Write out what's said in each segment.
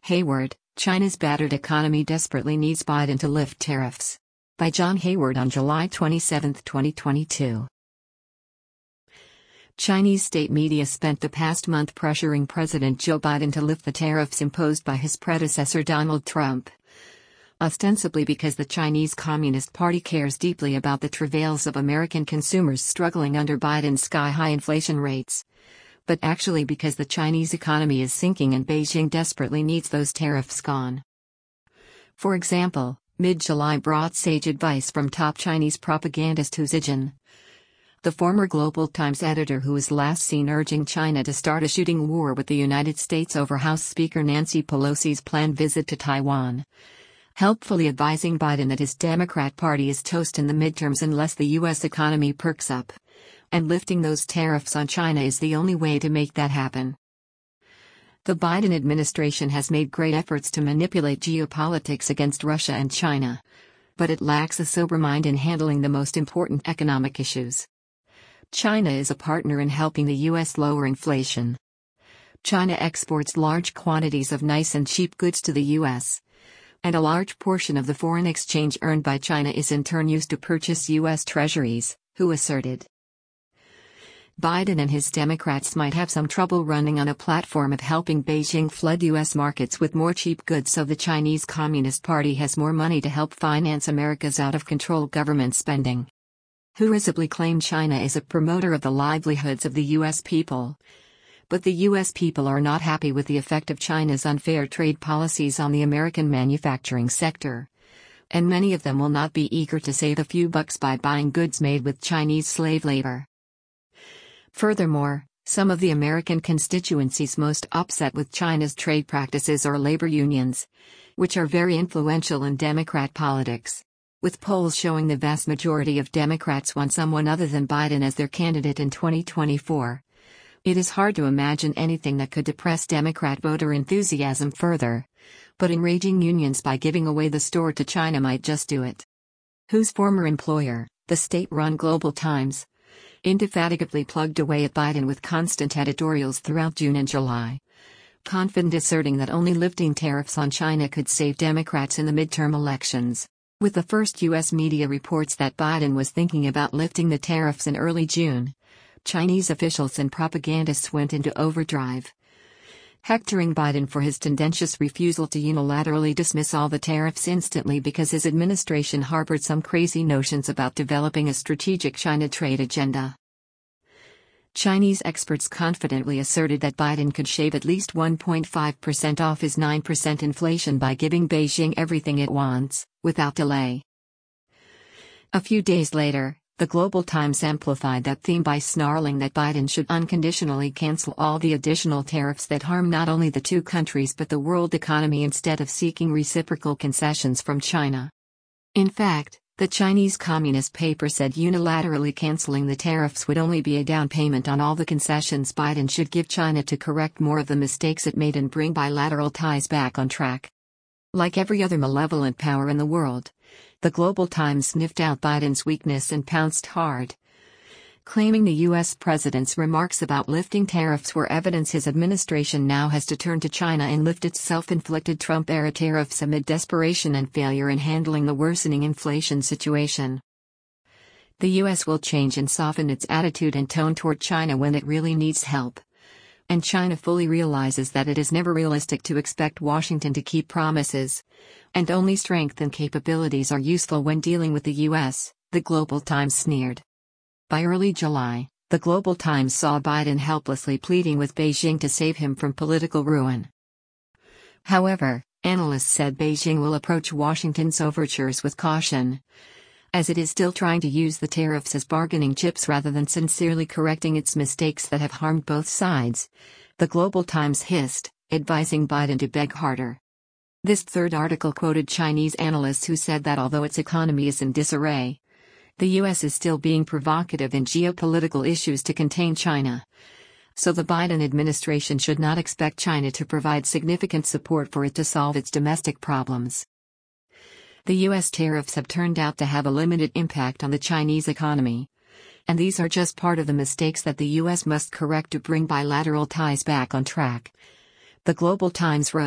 Hayward, China's battered economy desperately needs Biden to lift tariffs. By John Hayward on July 27, 2022. Chinese state media spent the past month pressuring President Joe Biden to lift the tariffs imposed by his predecessor Donald Trump. Ostensibly because the Chinese Communist Party cares deeply about the travails of American consumers struggling under Biden's sky-high inflation rates. But actually because the Chinese economy is sinking and Beijing desperately needs those tariffs gone. For example, mid-July brought sage advice from top Chinese propagandist Hu Zijin, the former Global Times editor who was last seen urging China to start a shooting war with the United States over House Speaker Nancy Pelosi's planned visit to Taiwan, helpfully advising Biden that his Democrat Party is toast in the midterms unless the U.S. economy perks up. And lifting those tariffs on China is the only way to make that happen. The Biden administration has made great efforts to manipulate geopolitics against Russia and China, but it lacks a sober mind in handling the most important economic issues. China is a partner in helping the U.S. lower inflation. China exports large quantities of nice and cheap goods to the U.S., and a large portion of the foreign exchange earned by China is in turn used to purchase U.S. treasuries, Hu asserted. Biden and his Democrats might have some trouble running on a platform of helping Beijing flood U.S. markets with more cheap goods so the Chinese Communist Party has more money to help finance America's out-of-control government spending. Hu risibly claimed China is a promoter of the livelihoods of the U.S. people. But the U.S. people are not happy with the effect of China's unfair trade policies on the American manufacturing sector. And many of them will not be eager to save a few bucks by buying goods made with Chinese slave labor. Furthermore, some of the American constituencies most upset with China's trade practices are labor unions, which are very influential in Democrat politics. With polls showing the vast majority of Democrats want someone other than Biden as their candidate in 2024, it is hard to imagine anything that could depress Democrat voter enthusiasm further, but enraging unions by giving away the store to China might just do it. Hu's former employer, the state-run Global Times, indefatigably plugged away at Biden with constant editorials throughout June and July, confident asserting that only lifting tariffs on China could save Democrats in the midterm elections. With the first U.S. media reports that Biden was thinking about lifting the tariffs in early June, Chinese officials and propagandists went into overdrive, hectoring Biden for his tendentious refusal to unilaterally dismiss all the tariffs instantly because his administration harbored some crazy notions about developing a strategic China trade agenda. Chinese experts confidently asserted that Biden could shave at least 1.5% off his 9% inflation by giving Beijing everything it wants, without delay. A few days later, the Global Times amplified that theme by snarling that Biden should unconditionally cancel all the additional tariffs that harm not only the two countries but the world economy instead of seeking reciprocal concessions from China. In fact, the Chinese Communist paper said unilaterally canceling the tariffs would only be a down payment on all the concessions Biden should give China to correct more of the mistakes it made and bring bilateral ties back on track. Like every other malevolent power in the world, the Global Times sniffed out Biden's weakness and pounced hard, claiming the U.S. president's remarks about lifting tariffs were evidence his administration now has to turn to China and lift its self-inflicted Trump-era tariffs amid desperation and failure in handling the worsening inflation situation. The U.S. will change and soften its attitude and tone toward China when it really needs help. And China fully realizes that it is never realistic to expect Washington to keep promises, and only strength and capabilities are useful when dealing with the U.S., the Global Times sneered. By early July, the Global Times saw Biden helplessly pleading with Beijing to save him from political ruin. However, analysts said Beijing will approach Washington's overtures with caution, as it is still trying to use the tariffs as bargaining chips rather than sincerely correcting its mistakes that have harmed both sides, the Global Times hissed, advising Biden to beg harder. This third article quoted Chinese analysts who said that although its economy is in disarray, the U.S. is still being provocative in geopolitical issues to contain China. So the Biden administration should not expect China to provide significant support for it to solve its domestic problems. The U.S. tariffs have turned out to have a limited impact on the Chinese economy, and these are just part of the mistakes that the U.S. must correct to bring bilateral ties back on track. The Global Times wrote,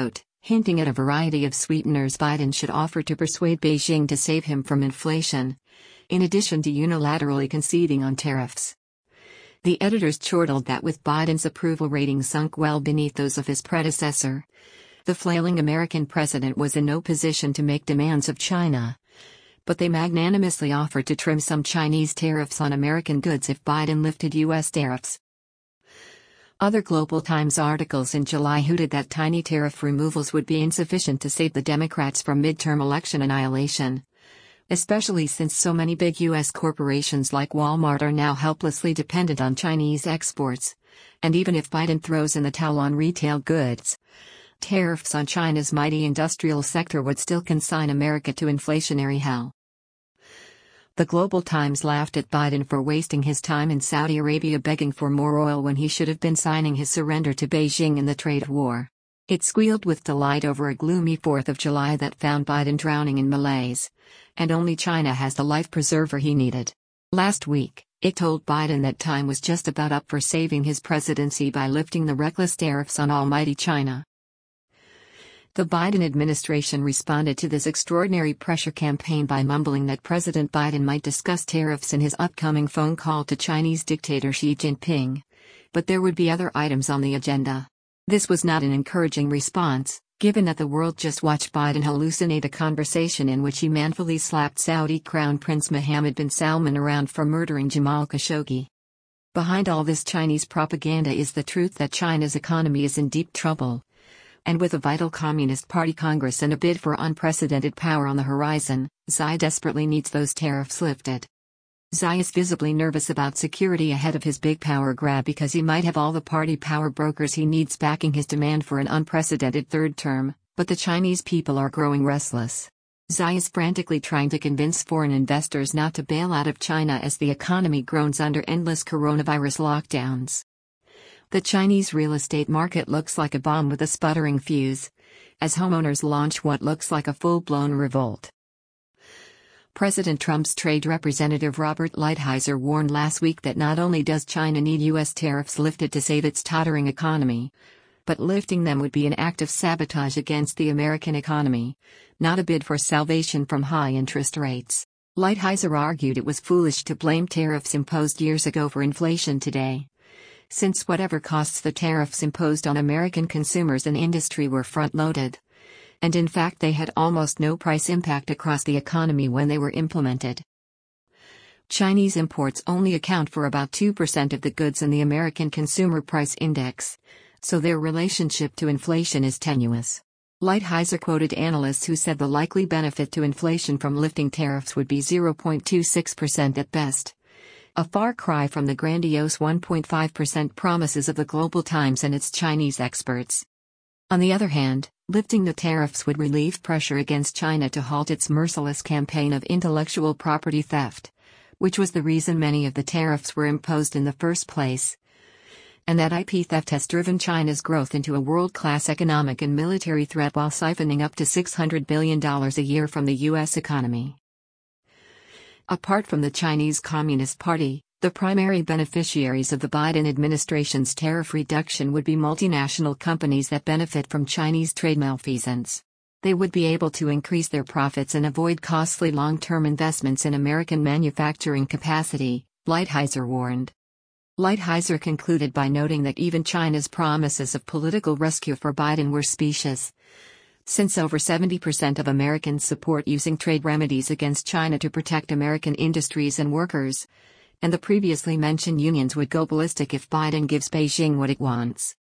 hinting at a variety of sweeteners Biden should offer to persuade Beijing to save him from inflation, in addition to unilaterally conceding on tariffs. The editors chortled that with Biden's approval rating sunk well beneath those of his predecessor, the flailing American president was in no position to make demands of China. But they magnanimously offered to trim some Chinese tariffs on American goods if Biden lifted U.S. tariffs. Other Global Times articles in July hooted that tiny tariff removals would be insufficient to save the Democrats from midterm election annihilation, especially since so many big U.S. corporations like Walmart are now helplessly dependent on Chinese exports. And even if Biden throws in the towel on retail goods, tariffs on China's mighty industrial sector would still consign America to inflationary hell. The Global Times laughed at Biden for wasting his time in Saudi Arabia begging for more oil when he should have been signing his surrender to Beijing in the trade war. It squealed with delight over a gloomy 4th of July that found Biden drowning in malaise. And only China has the life preserver he needed. Last week, it told Biden that time was just about up for saving his presidency by lifting the reckless tariffs on almighty China. The Biden administration responded to this extraordinary pressure campaign by mumbling that President Biden might discuss tariffs in his upcoming phone call to Chinese dictator Xi Jinping. But there would be other items on the agenda. This was not an encouraging response, given that the world just watched Biden hallucinate a conversation in which he manfully slapped Saudi Crown Prince Mohammed bin Salman around for murdering Jamal Khashoggi. Behind all this Chinese propaganda is the truth that China's economy is in deep trouble. And with a vital Communist Party Congress and a bid for unprecedented power on the horizon, Xi desperately needs those tariffs lifted. Xi is visibly nervous about security ahead of his big power grab because he might have all the party power brokers he needs backing his demand for an unprecedented third term, but the Chinese people are growing restless. Xi is frantically trying to convince foreign investors not to bail out of China as the economy groans under endless coronavirus lockdowns. The Chinese real estate market looks like a bomb with a sputtering fuse, as homeowners launch what looks like a full-blown revolt. President Trump's trade representative Robert Lighthizer warned last week that not only does China need U.S. tariffs lifted to save its tottering economy, but lifting them would be an act of sabotage against the American economy, not a bid for salvation from high interest rates. Lighthizer argued it was foolish to blame tariffs imposed years ago for inflation today, since whatever costs the tariffs imposed on American consumers and industry were front-loaded. And in fact they had almost no price impact across the economy when they were implemented. Chinese imports only account for about 2% of the goods in the American Consumer Price Index, so their relationship to inflation is tenuous. Lighthizer quoted analysts who said the likely benefit to inflation from lifting tariffs would be 0.26% at best. A far cry from the grandiose 1.5% promises of the Global Times and its Chinese experts. On the other hand, lifting the tariffs would relieve pressure against China to halt its merciless campaign of intellectual property theft, which was the reason many of the tariffs were imposed in the first place. And that IP theft has driven China's growth into a world-class economic and military threat while siphoning up to $600 billion a year from the U.S. economy. Apart from the Chinese Communist Party, the primary beneficiaries of the Biden administration's tariff reduction would be multinational companies that benefit from Chinese trade malfeasance. They would be able to increase their profits and avoid costly long-term investments in American manufacturing capacity, Lighthizer warned. Lighthizer concluded by noting that even China's promises of political rescue for Biden were specious, since over 70% of Americans support using trade remedies against China to protect American industries and workers, and the previously mentioned unions would go ballistic if Biden gives Beijing what it wants.